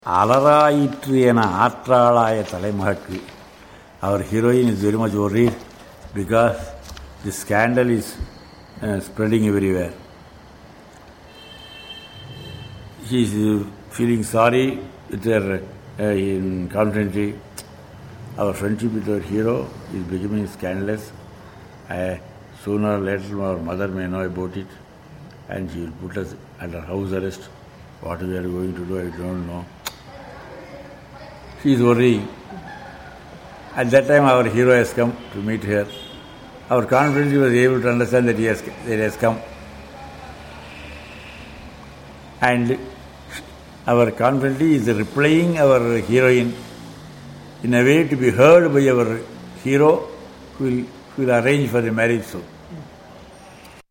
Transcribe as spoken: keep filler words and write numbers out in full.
அலராயிற்று என ஆற்றாளாய தலைமகற்கு. Our heroine is very much worried because the scandal is uh, spreading everywhere. She is uh, feeling sorry with her uh, in confidently. Our friendship with our hero is becoming scandalous. Uh, sooner or later our mother may know about it and she will put us under house arrest. What we are going to do, I don't know. She is worrying. At that time our hero has come to meet her. Our confidence was able to understand that he has, that he has come. And our confidence is replying our heroine in a way to be heard by our hero who will, who will arrange for the marriage soon.